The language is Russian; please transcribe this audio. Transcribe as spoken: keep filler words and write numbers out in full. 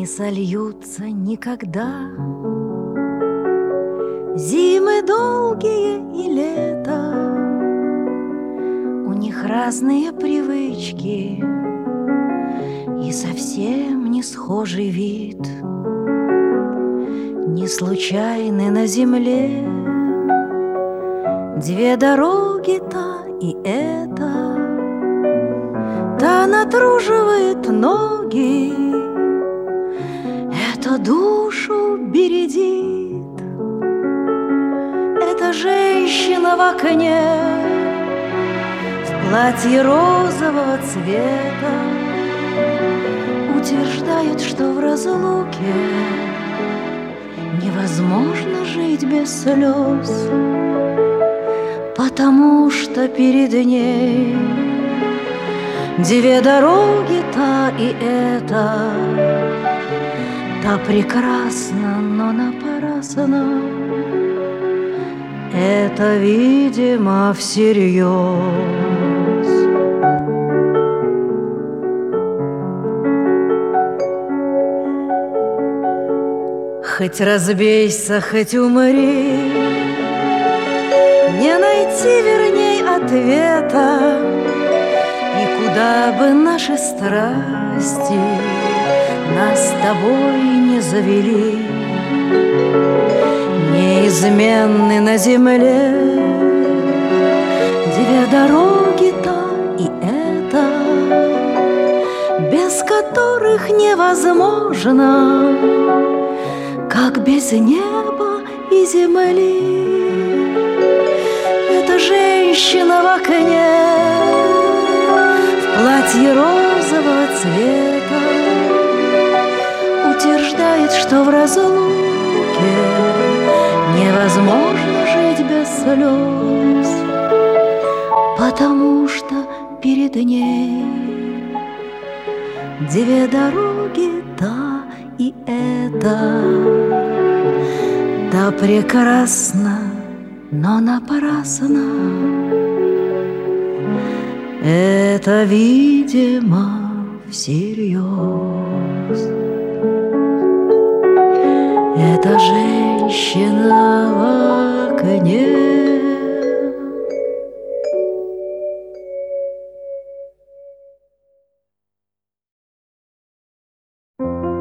сольются никогда. Зимы долгие и лето, у них разные привычки и совсем не схожий вид. Не случайны на земле две дороги, та и эта. Та натруживает ноги, это душу бередит. Это женщина в окне в платье розового цвета утверждает, что в разлуке невозможно жить без слез, потому что перед ней две дороги, та и эта. Та прекрасна, но напрасно. Это, видимо, всерьез. Хоть разбейся, хоть умри, не найти, верней, ответа. И куда бы наши страсти нас с тобой не завели, неизменны на земле две дороги, та и эта, без которых невозможно, как без неба и земли. Это женщина в окне в платье розового цвета утверждает, что в разлуке невозможно жить без слез, потому что перед ней две дороги, та и эта. Та прекрасна, но напрасно. Это, видимо, всерьез. Эта женщина в окне